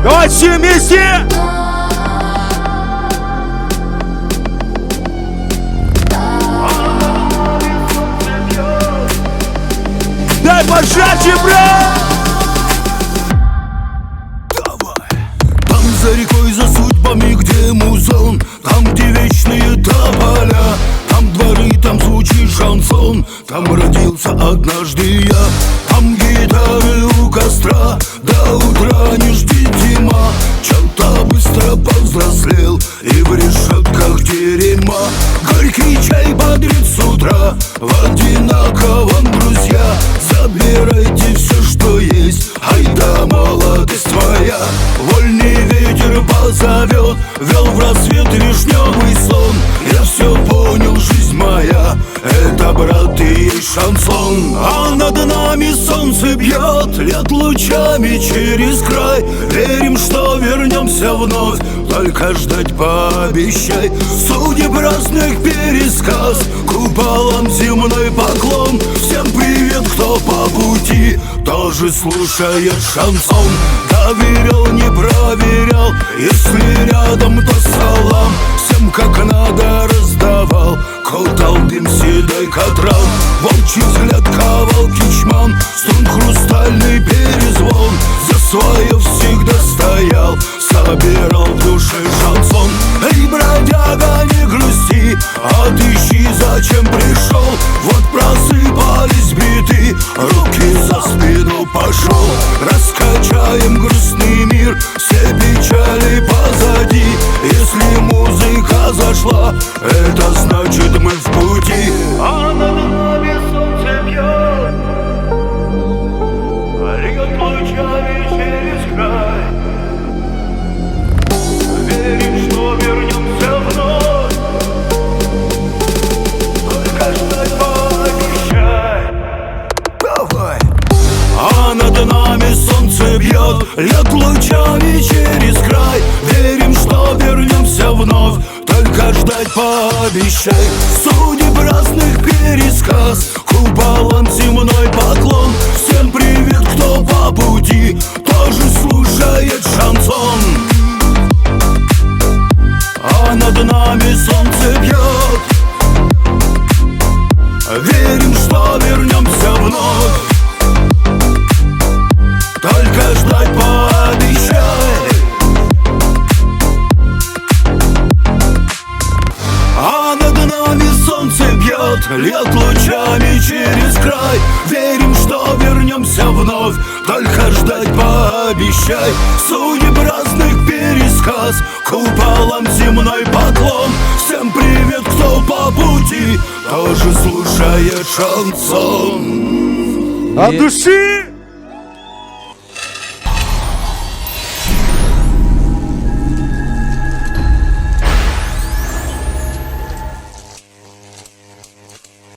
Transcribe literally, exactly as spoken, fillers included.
Давай все вместе! Дай пожарче, брат! Там за рекой, за судьбами, где музон, там, где вечные тополя, там дворы, там звучит шансон, там родился однажды я. Там гитары у костра, до утра не жди зима. Чем-то быстро повзрослел и в решетках дерьма. Горький чай бодрит с утра, в одинаковом, друзья. Забирайте все, что есть, ай да молодость моя. Вольный ветер позовет, вел в рассвет вишневый сон. Я все понял, жизнь моя, это, брат, и есть шансон. А над нами солнце бьет, лет лучами через край. Верим, что вернемся вновь, только ждать пообещай. Судеб разных пересказ, куполам земной поклон. Всем привет, кто по пути тоже слушает шансон. Доверял, не проверял, если рядом, то салам. Всем как надо раздавал, колтал дым седой катран. Волчий взгляд ковал кичман, струн хрустальный перезвон. За свое всегда стоял, собирал в душе шансон. Эй, бродяга, не грусти, отыщи, зачем пришел. Вот просыпались биты, руки за спину пошел. Раскачаем грустный мир, все печали позади. Если музыка зашла, это значит мы в пути. А над нами солнце бьет, льет лучами через край. Верим, что вернемся вновь, только ждать пообещай. Давай! А над нами солнце бьет, льет лучами через край. Верим, что вернемся вновь, только ждать пообещай. Судеб разных пересказ, куполам земной поклон. Всем привет, кто по пути тоже слушает шансон. А над нами солнце бьет, верим, что вернемся вновь, только ждать пообещай. А над нами солнце бьет, льет лучами через край. Верим, что вернемся вновь, только ждать пообещай. Судеб разных пересказ, куполам земной поклон. Всем привет, кто по пути тоже слушает шансон. От души!